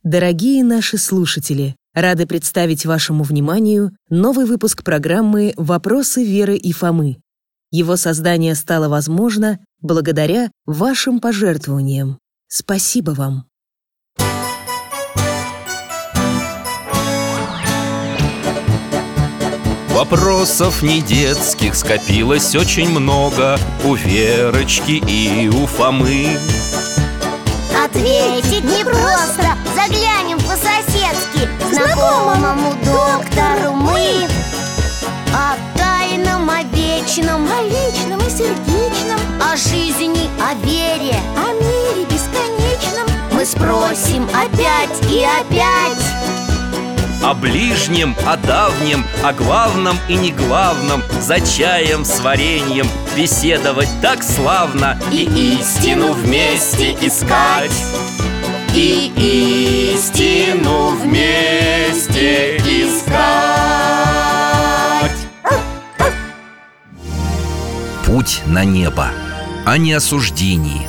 Дорогие наши слушатели, рады представить вашему вниманию новый выпуск программы «Вопросы Веры и Фомы». Его создание стало возможно благодаря вашим пожертвованиям. Спасибо вам! Вопросов не детских скопилось очень много у Верочки и у Фомы. Ответить непросто, заглянем по-соседски знакомому доктору мы. О тайном, о вечном, о личном и сердечном, о жизни, о вере, о мире бесконечном мы спросим опять и опять. О ближнем, о давнем, о главном и неглавном, за чаем с вареньем беседовать так славно. И истину вместе искать. И истину вместе искать. Путь на небо. О неосуждении.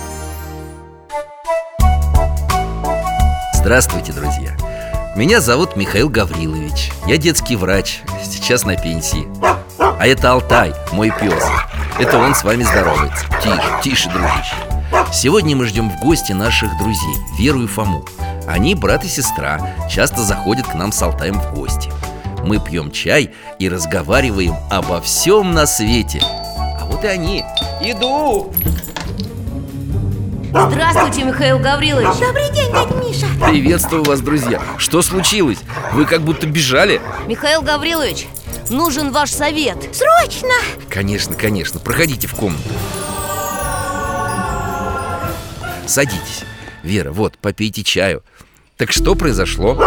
Здравствуйте, друзья! Меня зовут Михаил Гаврилович. Я детский врач, сейчас на пенсии. А это Алтай, мой пес. Это он с вами здоровается. Тише, тише, дружище. Сегодня мы ждем в гости наших друзей, Веру и Фому. Они брат и сестра, часто заходят к нам с Алтаем в гости. Мы пьем чай и разговариваем обо всем на свете. А вот и они. Иду! Здравствуйте, Михаил Гаврилович. Добрый день, дядя Миша. Приветствую вас, друзья. Что случилось? Вы как будто бежали. Михаил Гаврилович, нужен ваш совет. Срочно! Конечно, конечно. Проходите в комнату. Садитесь. Вера, вот, попейте чаю. Так что произошло? Он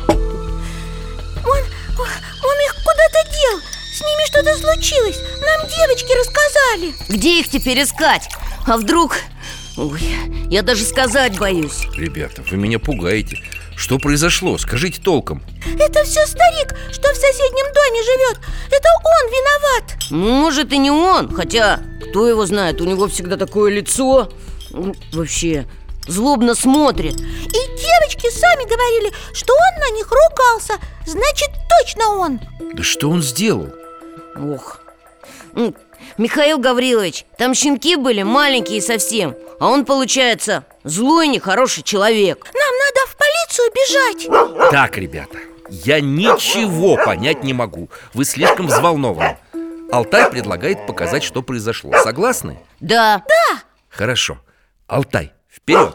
их куда-то дел. С ними что-то случилось. Нам девочки рассказали. Где их теперь искать? А вдруг... Ой, я даже сказать боюсь. Ребята, вы меня пугаете. Что произошло? Скажите толком. Это все старик, что в соседнем доме живет. Это он виноват. Может, и не он. Хотя, кто его знает, у него всегда такое лицо. Вообще, злобно смотрит. И девочки сами говорили, что он на них ругался. Значит, точно он. Да что он сделал? Ох. Михаил Гаврилович, там щенки были маленькие совсем. А он, получается, злой, нехороший человек. Нам надо в полицию бежать. Так, ребята, я ничего понять не могу. Вы слишком взволнованы. Алтай предлагает показать, что произошло. Согласны? Да. Да. Хорошо. Алтай, вперед!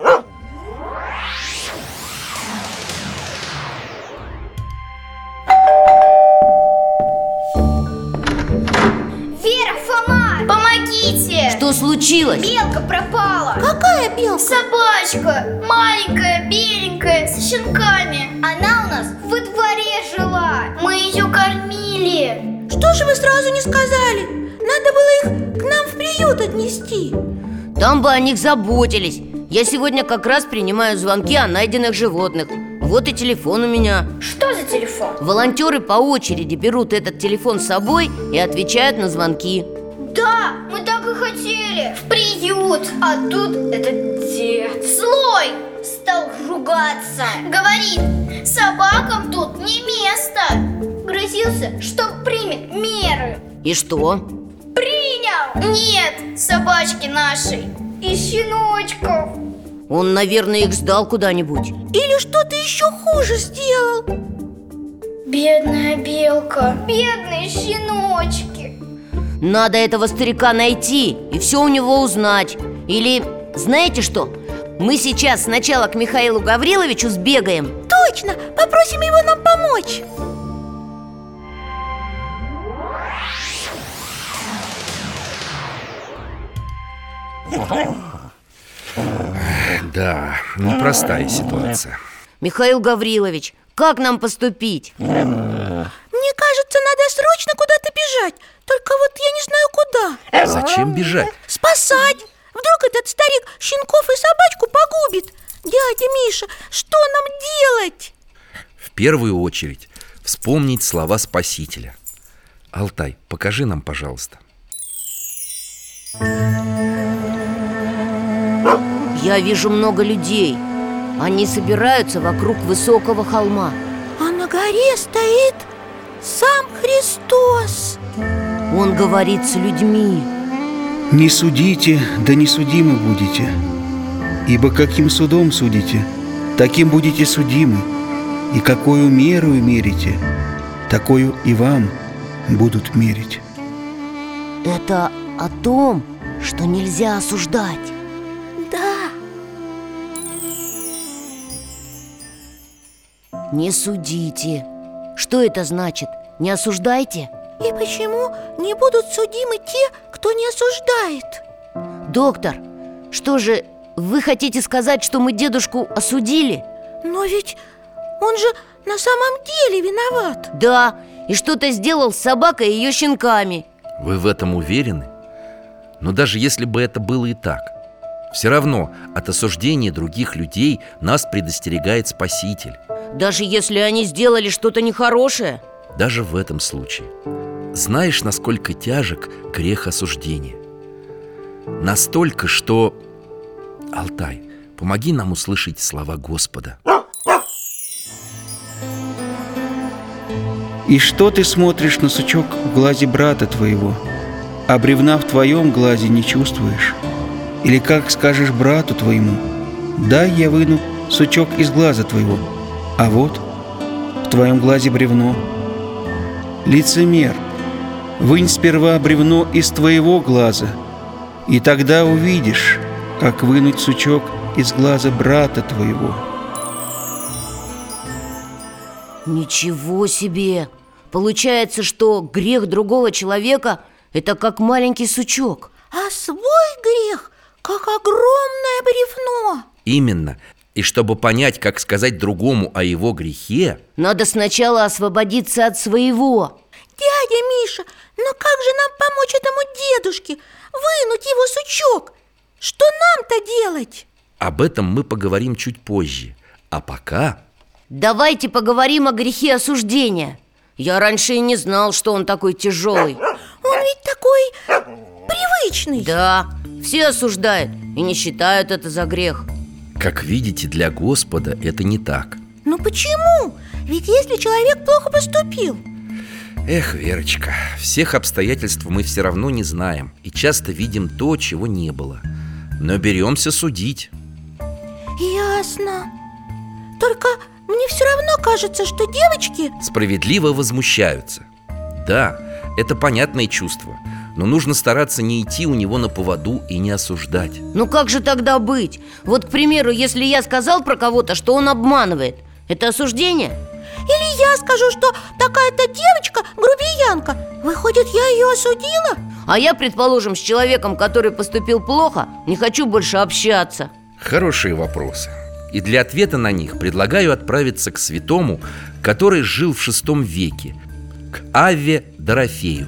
Вера, Фома, помогите! Что случилось? Белка пропала. Какая белка? Собачка, маленькая, беленькая, с щенками. Она у нас во дворе жила. Мы ее кормили. Что же вы сразу не сказали? Надо было их к нам в приют отнести. Там бы о них заботились. Я сегодня как раз принимаю звонки о найденных животных. Вот и телефон у меня. Что за телефон? Волонтеры по очереди берут этот телефон с собой и отвечают на звонки. Да, мы так и хотели. В приют. А тут этот дед злой стал ругаться. Говорит, собакам тут не место. Грозился, что примет меры. И что? Принял. Нет, собачки нашей и щеночков. Он, наверное, их сдал куда-нибудь. Или что-то еще хуже сделал. Бедная белка, бедные щеночки. Надо этого старика найти и все у него узнать. Или, знаете что? Мы сейчас сначала к Михаилу Гавриловичу сбегаем. Точно, попросим его нам помочь. Да, непростая ситуация. Михаил Гаврилович, как нам поступить? Мне кажется, надо срочно куда-то бежать. Только вот я не знаю куда. Зачем бежать? Спасать. Вдруг этот старик щенков и собачку погубит. Дядя Миша, что нам делать? В первую очередь вспомнить слова Спасителя. Алтай, покажи нам, пожалуйста. Я вижу много людей. Они собираются вокруг высокого холма. А на горе стоит сам Христос. Он говорит с людьми. Не судите, да не судимы будете. Ибо каким судом судите, таким будете судимы. И какую мерою мерите, такую и вам будут мерить. Это о том, что нельзя осуждать. Да. Не судите. Что это значит? Не осуждайте? И почему не будут судимы те, кто не осуждает? Доктор, что же, вы хотите сказать, что мы дедушку осудили? Но ведь он же на самом деле виноват. Да, и что-то сделал с собакой и ее щенками. Вы в этом уверены? Но даже если бы это было и так, все равно от осуждения других людей нас предостерегает Спаситель. Даже если они сделали что-то нехорошее? Даже в этом случае. Знаешь, насколько тяжек грех осуждения? Настолько, что... Алтай, помоги нам услышать слова Господа. И что ты смотришь на сучок в глазе брата твоего, а бревна в твоем глазе не чувствуешь? Или как скажешь брату твоему: дай я выну сучок из глаза твоего, а вот в твоем глазе бревно? Лицемер, вынь сперва бревно из твоего глаза, и тогда увидишь, как вынуть сучок из глаза брата твоего. Ничего себе! Получается, что грех другого человека – это как маленький сучок. А свой грех как огромное бревно. Именно. И чтобы понять, как сказать другому о его грехе, надо сначала освободиться от своего. Дядя Миша, но как же нам помочь этому дедушке? Вынуть его сучок? Что нам-то делать? об этом мы поговорим чуть позже. А пока... Давайте поговорим о грехе осуждения. Я раньше и не знал, что он такой тяжелый. Он ведь такой привычный. Да, все осуждают и не считают это за грех. Как видите, для Господа это не так. Ну почему? Ведь если человек плохо поступил... Эх, Верочка, всех обстоятельств мы все равно не знаем и часто видим то, чего не было. Но беремся судить. Ясно. Только мне все равно кажется, что девочки... Справедливо возмущаются. Да, это понятное чувство, но нужно стараться не идти у него на поводу и не осуждать. Ну как же тогда быть? Вот, к примеру, если я сказал про кого-то, что он обманывает, это осуждение? Или я скажу, что такая-то девочка грубиянка. Выходит, я ее осудила? А я, предположим, с человеком, который поступил плохо, не хочу больше общаться. Хорошие вопросы. И для ответа на них предлагаю отправиться к святому, который жил в VI веке, к Авве Дорофею.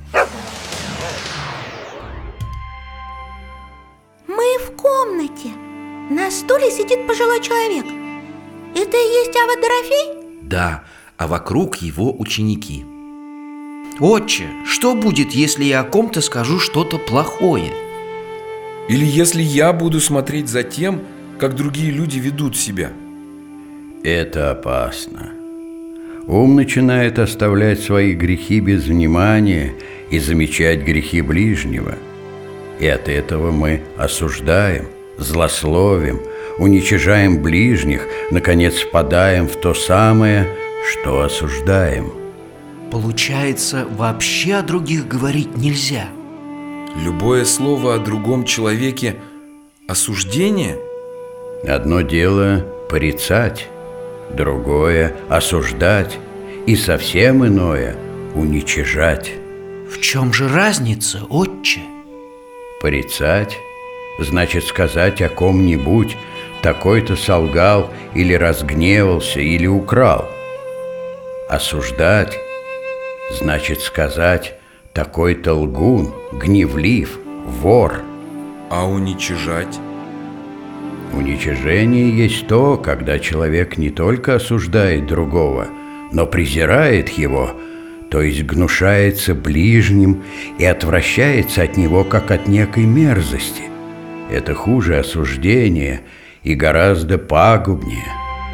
Мы в комнате. На стуле сидит пожилой человек. Это и есть Авва Дорофей? Да, а вокруг его ученики. Отче, что будет, если я о ком-то скажу что-то плохое? Или если я буду смотреть за тем, как другие люди ведут себя? Это опасно. Ум начинает оставлять свои грехи без внимания и замечать грехи ближнего. И от этого мы осуждаем, злословим, уничижаем ближних, наконец впадаем в то самое, что осуждаем. Получается, вообще о других говорить нельзя. Любое слово о другом человеке – осуждение? Одно дело порицать, другое – осуждать, и совсем иное – уничижать. В чем же разница, отче? Порицать значит сказать о ком-нибудь: такой-то солгал или разгневался или украл. Осуждать значит сказать: такой-то лгун, гневлив, вор. А уничижать? Уничижение есть то, когда человек не только осуждает другого, но презирает его, то есть гнушается ближним и отвращается от него, как от некой мерзости. Это хуже осуждения и гораздо пагубнее.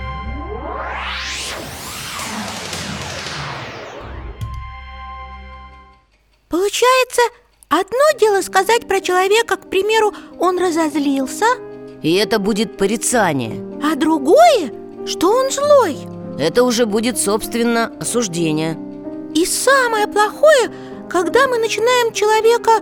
Получается, одно дело сказать про человека, к примеру, он разозлился, И это будет порицание. а другое, что он злой. Это уже будет, собственно, осуждение. И самое плохое, когда мы начинаем человека...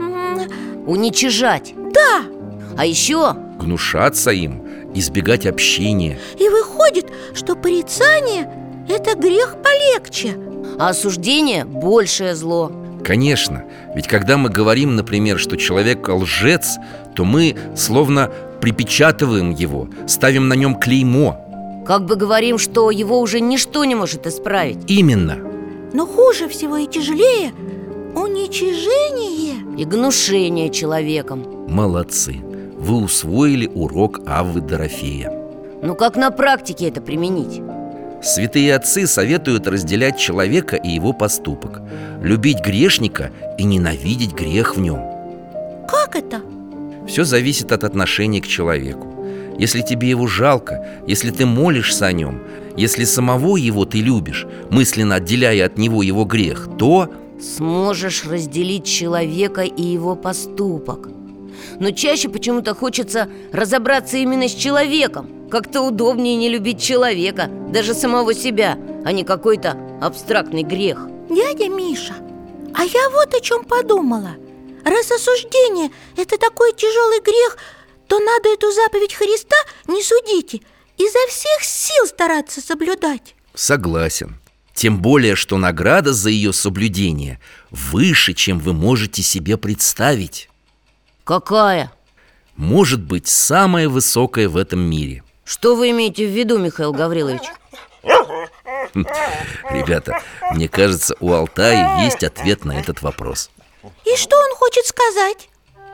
Уничижать. Да, А еще Гнушаться им, избегать общения. и выходит, что порицание – это грех полегче. а осуждение – большее зло. Конечно, ведь когда мы говорим, например, что человек лжец, то мы словно припечатываем его, ставим на нем клеймо. Как бы говорим, что его уже ничто не может исправить. Именно. Но хуже всего и тяжелее уничижение. И гнушение человеком. Молодцы. Вы усвоили урок Аввы Дорофея. Ну как на практике это применить? Святые отцы советуют разделять человека и его поступок, любить грешника и ненавидеть грех в нем. Как это? Все зависит от отношения к человеку. Если тебе его жалко, если ты молишься о нем, если самого его ты любишь, мысленно отделяя от него его грех, то... Сможешь разделить человека и его поступок. Но чаще почему-то хочется разобраться именно с человеком. Как-то удобнее не любить человека, даже самого себя, а не какой-то абстрактный грех. Дядя Миша, а я вот о чем подумала. Раз осуждение – это такой тяжелый грех, то надо эту заповедь Христа «не судите» изо всех сил стараться соблюдать. Согласен. Тем более, что награда за ее соблюдение выше, чем вы можете себе представить. Какая? Может быть, самая высокая в этом мире. Что вы имеете в виду, Михаил Гаврилович? Ребята, мне кажется, у Алтая есть ответ на этот вопрос. И что он хочет сказать?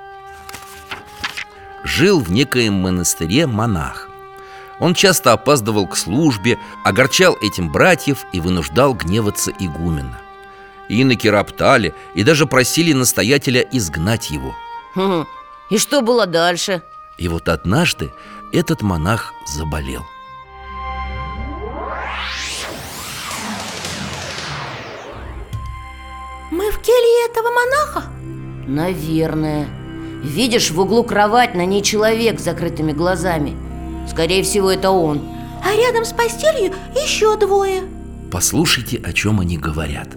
Жил в некоем монастыре монах. Он часто опаздывал к службе, огорчал этим братьев и вынуждал гневаться игумена. Иноки роптали и даже просили настоятеля изгнать его. И что было дальше? И вот однажды этот монах заболел. Мы в келье этого монаха? Наверное. Видишь, в углу кровать, на ней человек с закрытыми глазами. Скорее всего, это он. А рядом с постелью еще двое. Послушайте, о чем они говорят.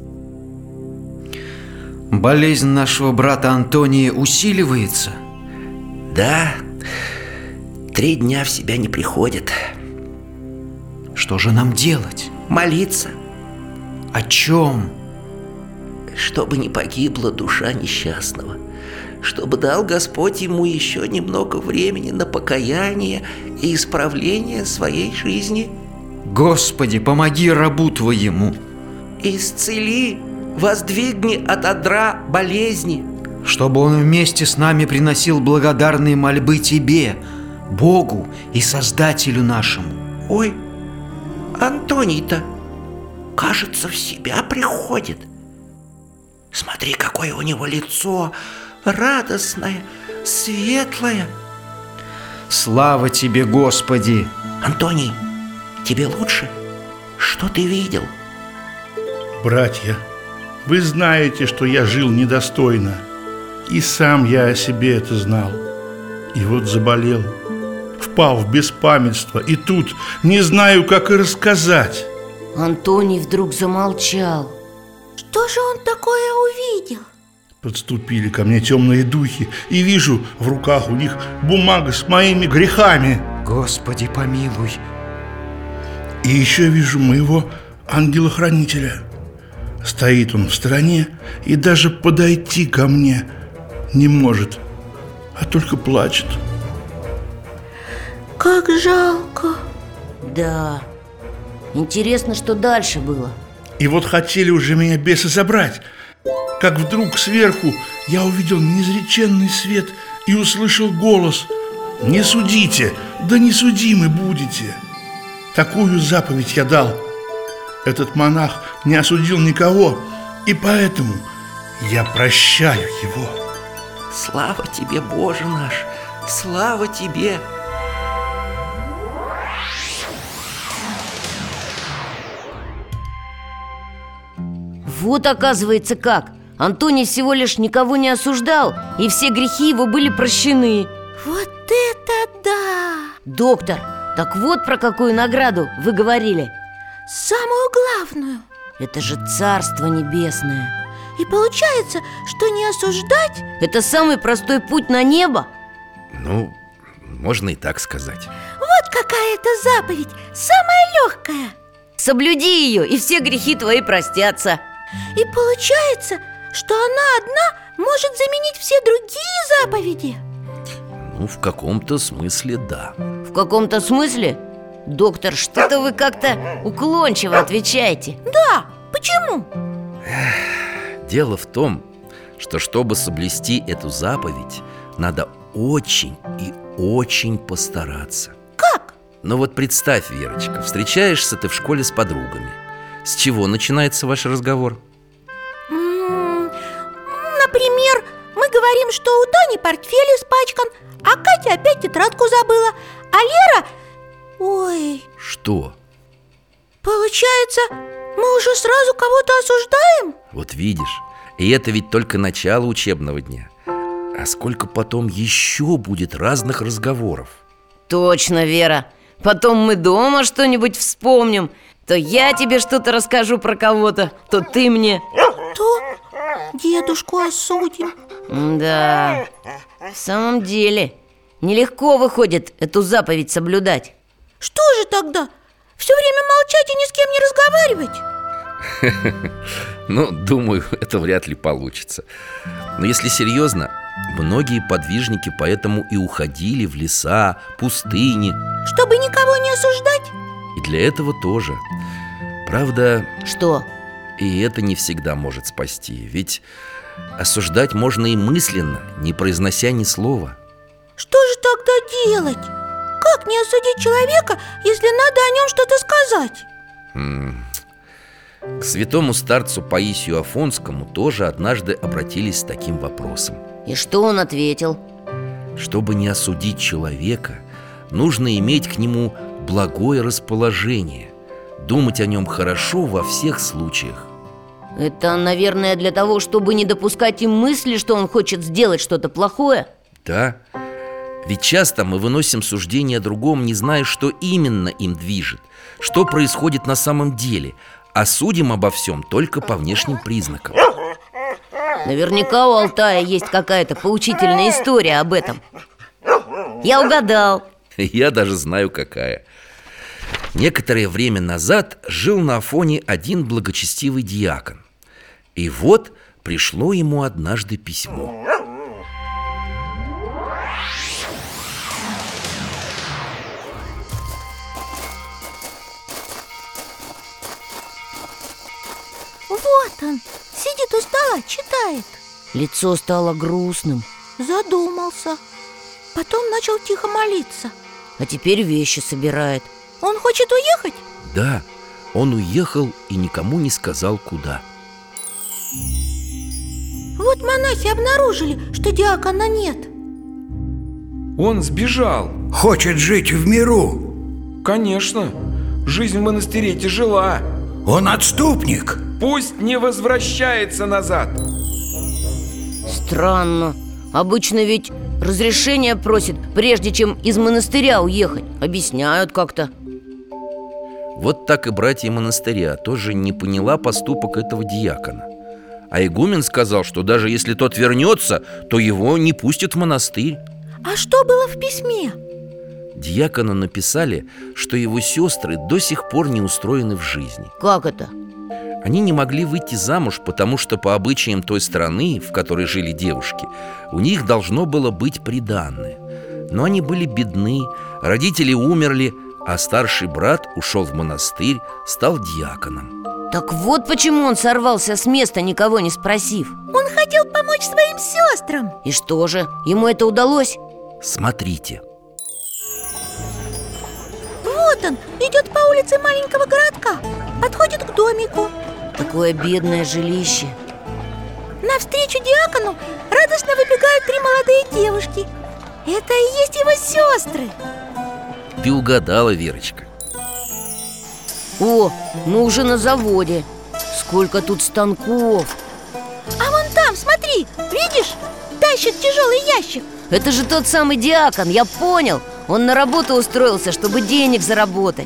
Болезнь нашего брата Антония усиливается. Да, 3 дня в себя не приходит. Что же нам делать? Молиться, О чем? чтобы не погибла душа несчастного, чтобы дал Господь ему еще немного времени на покаяние и исправление своей жизни. Господи, помоги рабу Твоему. Исцели, воздвигни от одра болезни. Чтобы он вместе с нами приносил благодарные мольбы Тебе, Богу и Создателю нашему. Ой, Антоний-то, кажется, в себя приходит. Смотри, какое у него лицо, радостное, светлое. Слава Тебе, Господи! Антоний, тебе лучше? Что ты видел? Братья, вы знаете, что я жил недостойно, и сам я о себе это знал. И вот заболел, впал в беспамятство, и тут не знаю, как и рассказать. Антоний вдруг замолчал. Что же он такое увидел? Подступили ко мне темные духи, и вижу в руках у них бумага с моими грехами. Господи, помилуй! И еще вижу моего ангела-хранителя. Стоит он в стороне и даже подойти ко мне не может, а только плачет. Как жалко. Да. Интересно, что дальше было. И вот хотели уже меня бесы забрать, как вдруг сверху я увидел неизреченный свет и услышал голос: «Не судите, да не судимы будете». Такую заповедь я дал. Этот монах не осудил никого, и поэтому я прощаю его. Слава тебе, Боже наш, слава тебе! Вот оказывается как. Антоний всего лишь никого не осуждал, и все грехи его были прощены. Вот это да! Доктор, так вот про какую награду вы говорили. Самую главную. Это же Царство Небесное. И получается, что не осуждать? Это самый простой путь на небо? Ну, можно и так сказать. Вот какая это заповедь, самая легкая. Соблюди ее, и все грехи твои простятся. И получается, что она одна может заменить все другие заповеди? Ну, в каком-то смысле да. В каком-то смысле? Доктор, что-то вы как-то уклончиво отвечаете. Да, почему? Дело в том, что чтобы соблюсти эту заповедь, надо очень и очень постараться. Как? Ну вот представь, Верочка, встречаешься ты в школе с подругами. С чего начинается ваш разговор? Например, мы говорим, что у Тани портфель испачкан, а Катя опять тетрадку забыла, а Лера... Ой... Что? Получается, мы уже сразу кого-то осуждаем? Вот видишь, и это ведь только начало учебного дня. А сколько потом еще будет разных разговоров? Точно, Вера. Потом мы дома что-нибудь вспомним. То я тебе что-то расскажу про кого-то, то ты мне. То дедушку осудим. Да, в самом деле, нелегко выходит эту заповедь соблюдать. Что же тогда? Все время молчать и ни с кем не разговаривать? Ну, думаю, это вряд ли получится. Но если серьезно, многие подвижники поэтому и уходили в леса, пустыни. Чтобы никого не осуждать? И для этого тоже. Правда... Что? И это не всегда может спасти. Ведь осуждать можно и мысленно, не произнося ни слова. Что же тогда делать? Как не осудить человека, если надо о нем что-то сказать? К святому старцу Паисию Афонскому тоже однажды обратились с таким вопросом. И что он ответил? Чтобы не осудить человека, нужно иметь к нему благое расположение, думать о нем хорошо во всех случаях. Это, наверное, для того, чтобы не допускать им мысли, что он хочет сделать что-то плохое? Да, ведь часто мы выносим суждение о другом, не зная, что именно им движет, что происходит на самом деле, а судим обо всем только по внешним признакам. Наверняка у Алтая есть какая-то поучительная история об этом. Я угадал. Я даже знаю, какая. Некоторое время назад жил на Афоне один благочестивый диакон. И вот пришло ему однажды письмо. Вот он, сидит у стола, читает. Лицо стало грустным. Задумался. Потом начал тихо молиться. А теперь вещи собирает. Он хочет уехать? Да, он уехал и никому не сказал, куда. Вот монахи обнаружили, что диакона нет. Он сбежал. Хочет жить в миру. Конечно, жизнь в монастыре тяжела. Он отступник. Пусть не возвращается назад. Странно. Обычно ведь разрешение просит, прежде чем из монастыря уехать. Объясняют как-то. Вот так и братья монастыря тоже не поняла поступок этого диакона. А игумен сказал, что даже если тот вернется, то его не пустят в монастырь. А что было в письме? Диакону написали, что его сестры до сих пор не устроены в жизни. Как это? Они не могли выйти замуж, потому что по обычаям той страны, в которой жили девушки, у них должно было быть приданное. Но они были бедны, родители умерли, а старший брат ушел в монастырь, стал диаконом. Так вот почему он сорвался с места, никого не спросив. Он хотел помочь своим сестрам. И что же, ему это удалось? Смотрите. Вот он, идет по улице маленького городка, подходит к домику. Такое бедное жилище. Навстречу диакону радостно выбегают 3 молодые девушки. Это и есть его сестры. Ты угадала, Верочка. О, мы уже на заводе. сколько тут станков! А вон там, смотри, видишь? Тащит тяжелый ящик. Это же тот самый диакон, я понял. Он на работу устроился, чтобы денег заработать.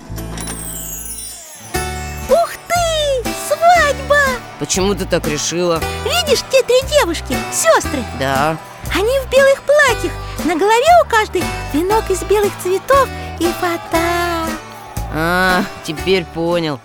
Ух ты! Свадьба! Почему ты так решила? Видишь, те 3 девушки, сестры? Да. Они в белых платьях. На голове у каждой венок из белых цветов и фата. А, теперь понял.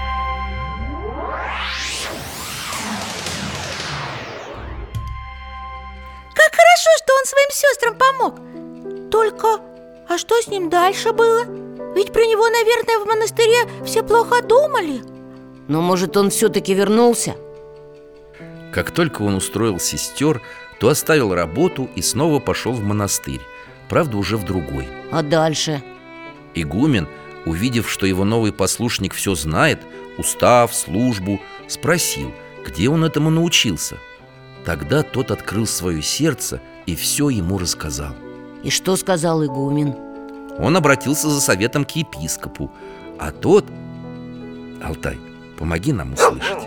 Как хорошо, что он своим сестрам помог. Только, а что с ним дальше было? Ведь про него, наверное, в монастыре все плохо думали. Но может, он все-таки вернулся? Как только он устроил сестер, то оставил работу и снова пошел в монастырь. Правда, уже в другой. А дальше? Игумен, увидев, что его новый послушник все знает, устав, службу, спросил, где он этому научился. Тогда тот открыл свое сердце и все ему рассказал. И что сказал игумен? Он обратился за советом к епископу, а тот... Алтай, помоги нам услышать.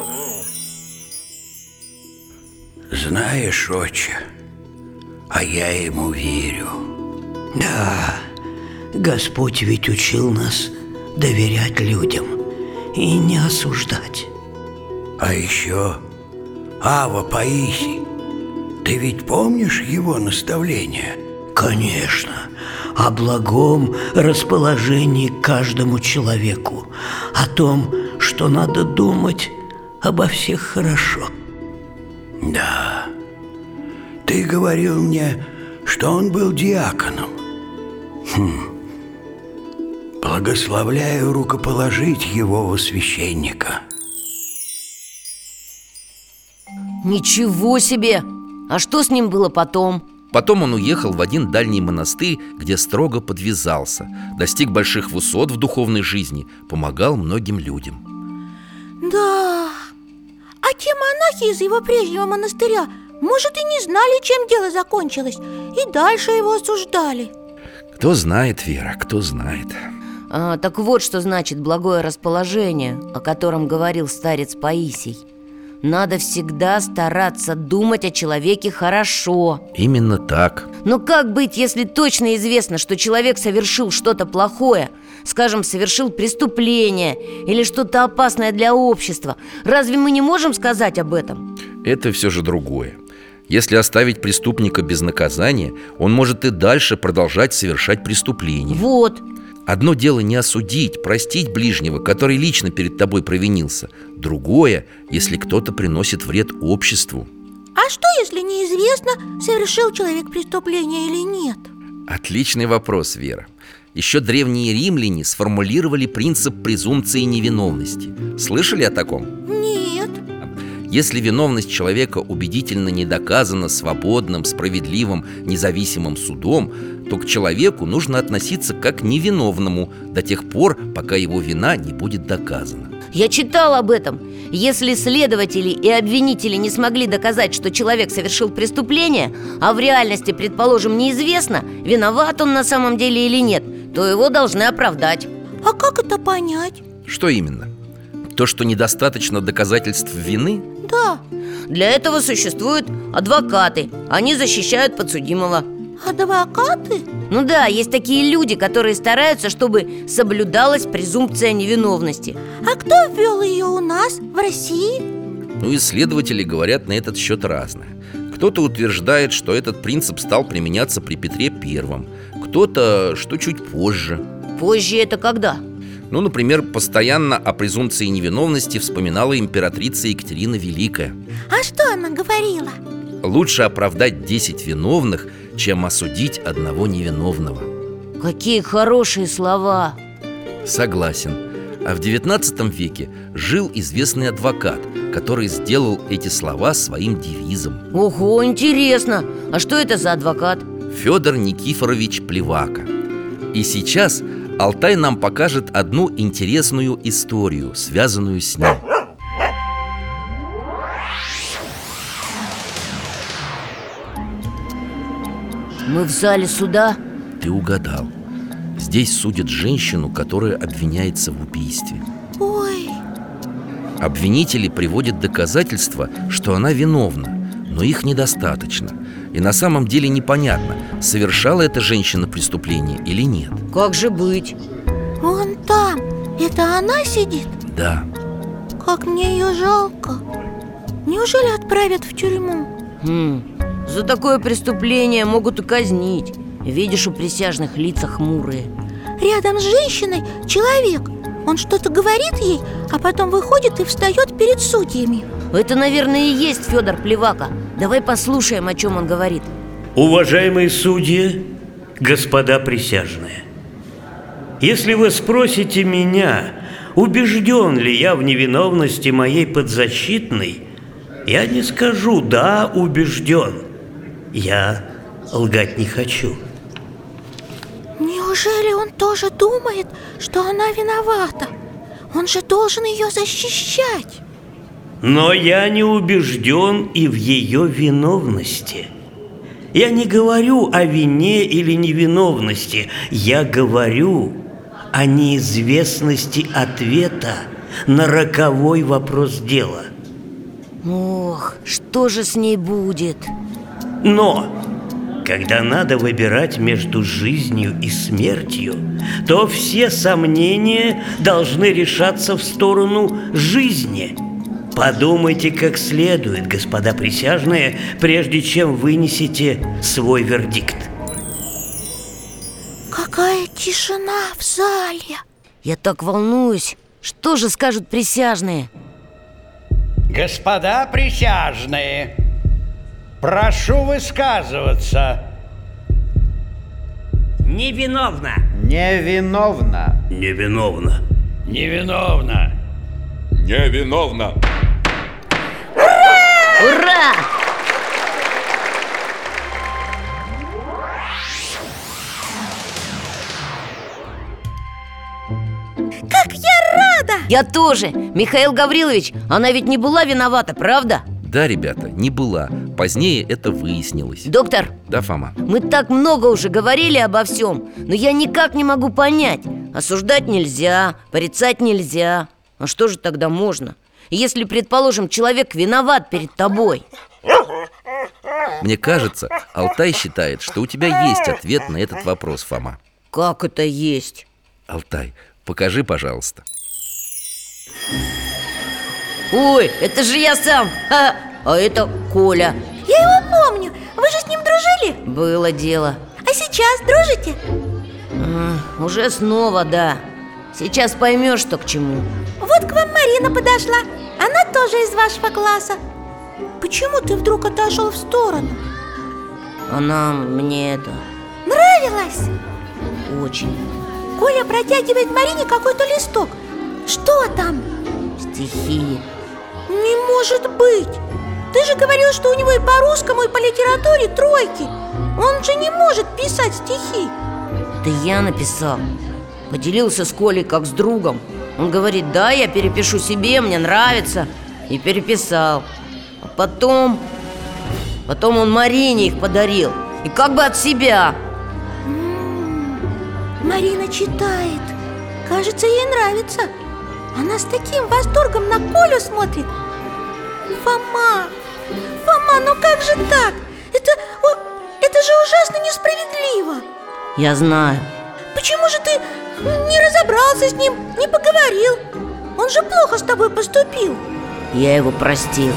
Знаешь, отче, а я ему верю. Да, Господь ведь учил нас доверять людям и не осуждать. А еще Ава Паисий, ты ведь помнишь его наставления? Конечно, о благом расположении к каждому человеку, о том, что надо думать обо всех хорошо. Да, ты говорил мне, что он был диаконом. Благословляю рукоположить его во священника. Ничего себе! А что с ним было потом? Потом он уехал в один дальний монастырь, где строго подвязался, достиг больших высот в духовной жизни, помогал многим людям. Да, а те монахи из его прежнего монастыря, может, и не знали, чем дело закончилось, и дальше его осуждали. Кто знает, Вера, кто знает. Так вот, что значит благое расположение, о котором говорил старец Паисий. Надо всегда стараться думать о человеке хорошо. Именно так. Но как быть, если точно известно, что человек совершил что-то плохое? Скажем, совершил преступление или что-то опасное для общества. Разве мы не можем сказать об этом? Это все же другое. Если оставить преступника без наказания, он может и дальше продолжать совершать преступления. Вот. Одно дело не осудить, простить ближнего, который лично перед тобой провинился. Другое, если кто-то приносит вред обществу. А что, если неизвестно, совершил человек преступление или нет? Отличный вопрос, Вера. Еще древние римляне сформулировали принцип презумпции невиновности. Слышали о таком? Нет. Если виновность человека убедительно не доказана свободным, справедливым, независимым судом, то к человеку нужно относиться как к невиновному до тех пор, пока его вина не будет доказана. Я читал об этом. Если следователи и обвинители не смогли доказать, что человек совершил преступление, а в реальности, предположим, неизвестно, виноват он на самом деле или нет, то его должны оправдать. А как это понять? Что именно? То, что недостаточно доказательств вины? Да. Для этого существуют адвокаты. Они защищают подсудимого. Адвокаты? Ну да, есть такие люди, которые стараются, чтобы соблюдалась презумпция невиновности. А кто ввел ее у нас, в России? Ну, исследователи говорят на этот счет разное. Кто-то утверждает, что этот принцип стал применяться при Петре Первом, кто-то, что чуть позже. Позже это когда? Ну, например, постоянно о презумпции невиновности вспоминала императрица Екатерина Великая. А что она говорила? Лучше оправдать 10 виновных, чем осудить одного невиновного. Какие хорошие слова! Согласен. А в 19 веке жил известный адвокат, который сделал эти слова своим девизом. Ого, интересно! А что это за адвокат? Федор Никифорович Плевака. И сейчас Алтай нам покажет одну интересную историю, связанную с ним. Мы в зале суда? Ты угадал. Здесь судят женщину, которая обвиняется в убийстве. Ой. Обвинители приводят доказательства, что она виновна, но их недостаточно. И на самом деле непонятно, совершала эта женщина преступление или нет. Как же быть? Вон там, это она сидит? Да. Как мне ее жалко. Неужели отправят в тюрьму? За такое преступление могут и казнить. Видишь, у присяжных лица хмурые. Рядом с женщиной человек. Он что-то говорит ей, а потом выходит и встает перед судьями. Это, наверное, и есть Федор Плевака. Давай послушаем, о чем он говорит. Уважаемые судьи, господа присяжные, если вы спросите меня, убежден ли я в невиновности моей подзащитной, я не скажу «да, убежден». Я лгать не хочу. Неужели он тоже думает, что она виновата? Он же должен ее защищать. Но я не убежден и в ее виновности. Я не говорю о вине или невиновности. Я говорю о неизвестности ответа на роковой вопрос дела. Ох, что же с ней будет? Но когда надо выбирать между жизнью и смертью, то все сомнения должны решаться в сторону жизни. Подумайте как следует, господа присяжные, прежде чем вынесете свой вердикт. Какая тишина в зале! Я так волнуюсь. Что же скажут присяжные? Господа присяжные, прошу высказываться. Невиновна. Невиновна. Невиновна. Невиновна. Невиновна. Ура! Как я рада! Я тоже! Михаил Гаврилович, она ведь не была виновата, правда? Да, ребята, не была. Позднее это выяснилось. Доктор, Да, Фома? мы так много уже говорили обо всем, но я никак не могу понять. Осуждать нельзя, порицать нельзя. А что же тогда можно? Если, предположим, человек виноват перед тобой? Мне кажется, Алтай считает, что у тебя есть ответ на этот вопрос, Фома. Как это есть? Алтай, покажи, пожалуйста. Ой, это же я сам! А это Коля. Я его помню, вы же с ним дружили? Было дело. А сейчас дружите? Уже снова, да. Сейчас поймешь, что к чему. Вот к вам Марина подошла. Она тоже из вашего класса. Почему ты вдруг отошел в сторону? Она мне это... Нравилась? Очень. Коля протягивает Марине какой-то листок. Что там? Стихи. Не может быть! Ты же говорил, что у него и по русскому, и по литературе тройки. Он же не может писать стихи. Это я написал. Поделился с Колей как с другом. Он говорит, да, я перепишу себе, мне нравится. И переписал. А потом он Марине их подарил. И как бы от себя. Марина читает. Кажется, ей нравится. Она с таким восторгом на Колю смотрит. Фома, ну как же так? Это же ужасно несправедливо. Я знаю. Почему же ты не разобрался с ним, не поговорил? Он же плохо с тобой поступил. Я его простил.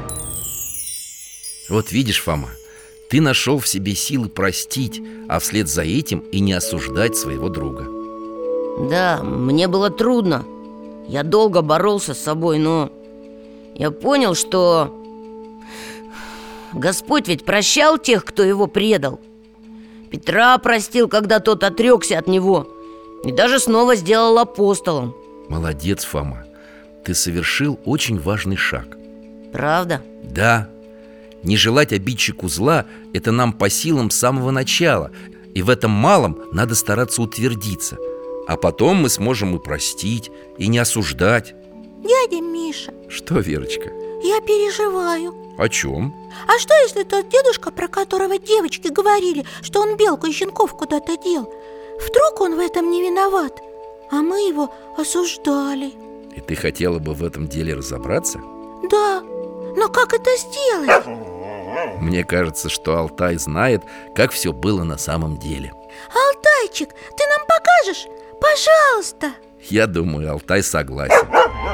Вот видишь, Фома, ты нашел в себе силы простить, а вслед за этим и не осуждать своего друга. Да, мне было трудно. Я долго боролся с собой, но я понял, что Господь ведь прощал тех, кто его предал. Петра простил, когда тот отрекся от него, и даже снова сделал апостолом. Молодец, Фома. Ты совершил очень важный шаг. Правда? Да. Не желать обидчику зла – это нам по силам с самого начала. И в этом малом надо стараться утвердиться. А потом мы сможем и простить, и не осуждать. Дядя Миша. Что, Верочка? Я переживаю. О чем? А что, если тот дедушка, про которого девочки говорили, что он белку и щенков куда-то дел, вдруг он в этом не виноват, а мы его осуждали? И ты хотела бы в этом деле разобраться? Да, но как это сделать? Мне кажется, что Алтай знает, как все было на самом деле. Алтайчик, ты нам покажешь? Пожалуйста. Я думаю, Алтай согласен.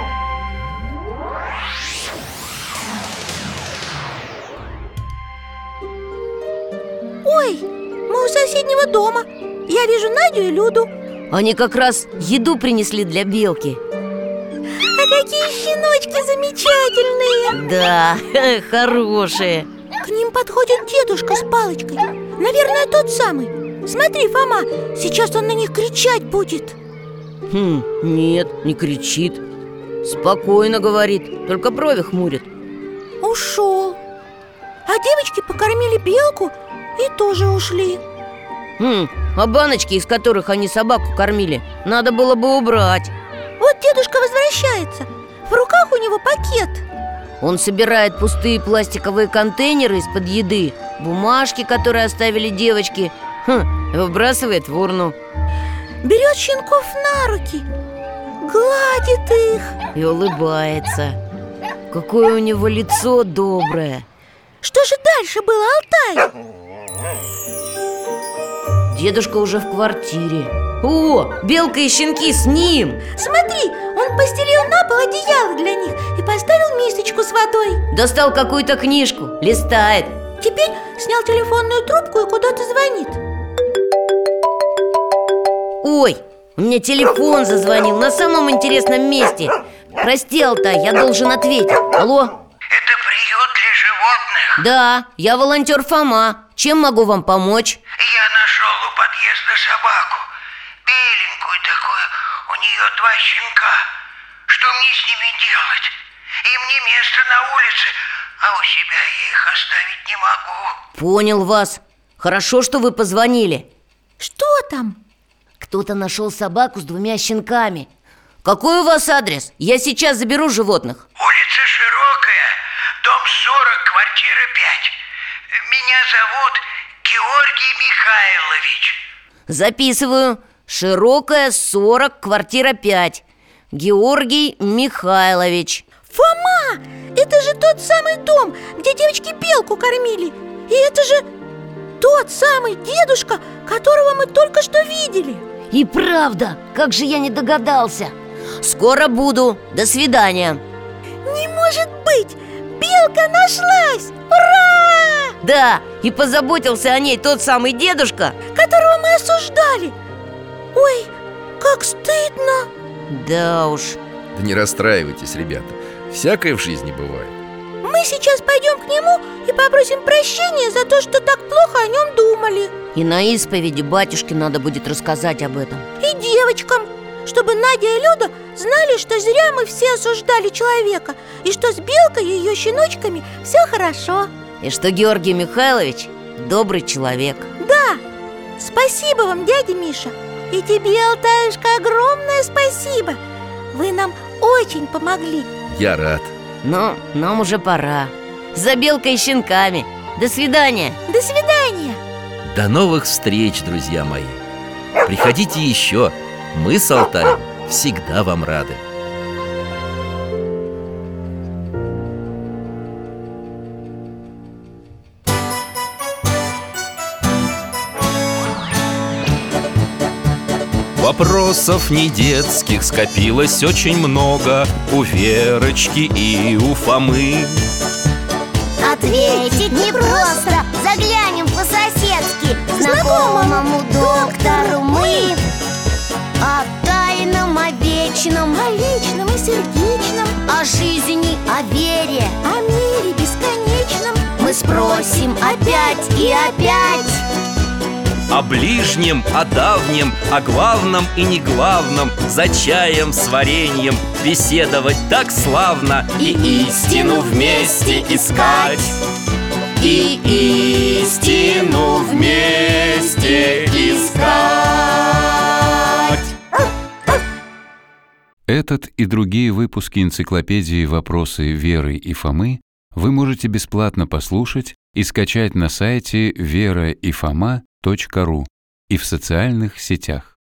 Ой, мы у соседнего дома. Я вижу Надю и Люду. Они как раз еду принесли для белки. А какие щеночки замечательные! Да, хорошие. К ним подходит дедушка с палочкой. Наверное, тот самый. Смотри, Фома, сейчас он на них кричать будет. Нет, не кричит. Спокойно говорит, только брови хмурит. Ушел. А девочки покормили белку и тоже ушли. А баночки, из которых они собаку кормили, надо было бы убрать. Вот дедушка возвращается. В руках у него пакет. Он собирает пустые пластиковые контейнеры из-под еды, бумажки, которые оставили девочки, выбрасывает в урну. Берет щенков на руки, гладит их и улыбается. Какое у него лицо доброе. Что же дальше было, Алтай? Дедушка уже в квартире. О, белка и щенки с ним. Смотри, он постелил на пол одеяло для них и поставил мисочку с водой. Достал какую-то книжку, листает. Теперь снял телефонную трубку и куда-то звонит. Ой, у меня телефон зазвонил на самом интересном месте. Прости, Алтай, я должен ответить. Алло? Это приют для животных? Да, я волонтер Фома. Чем могу вам помочь? Я нашел у подъезда собаку. Беленькую такую, у нее 2 щенка. Что мне с ними делать? Им не место на улице, а у себя я их оставить не могу. Понял вас. Хорошо, что вы позвонили. Что там? Кто-то нашел собаку с 2 щенками. Какой у вас адрес? Я сейчас заберу животных. Улица Широкая, дом 40, квартира 5. Меня зовут Георгий Михайлович. Записываю. Широкая, 40, квартира 5. Георгий Михайлович. Фома, это же тот самый дом, где девочки белку кормили. И это же тот самый дедушка, которого мы только что видели. И правда, как же я не догадался. Скоро буду, до свидания. Не может быть, белка нашлась! Ура! Да, и позаботился о ней тот самый дедушка, которого мы осуждали. Ой, как стыдно. Да уж. Да не расстраивайтесь, ребята. Всякое в жизни бывает. Мы сейчас пойдем к нему и попросим прощения за то, что так плохо о нем думали. И на исповеди батюшке надо будет рассказать об этом. И девочкам, чтобы Надя и Люда знали, что зря мы все осуждали человека, и что с белкой и ее щеночками все хорошо. И что Георгий Михайлович добрый человек. Да, спасибо вам, дядя Миша. И тебе, Алтаюшка, огромное спасибо. Вы нам очень помогли. Я рад. Но нам уже пора. За белкой и щенками. До свидания. До свидания. До новых встреч, друзья мои. Приходите еще. Мы с Алтаем всегда вам рады. Вопросов не детских скопилось очень много у Верочки и у Фомы. Ответить непросто, заглянем по-соседски знакомому доктору мы. О тайном, о вечном, о личном и сердечном, о жизни, о вере, о мире бесконечном мы спросим опять и опять. О ближнем, о давнем, о главном и неглавном, за чаем с вареньем беседовать так славно. И истину вместе искать. И истину вместе искать. Этот и другие выпуски энциклопедии «Вопросы Веры и Фомы» вы можете бесплатно послушать и скачать на сайте veraifoma.ru и в социальных сетях.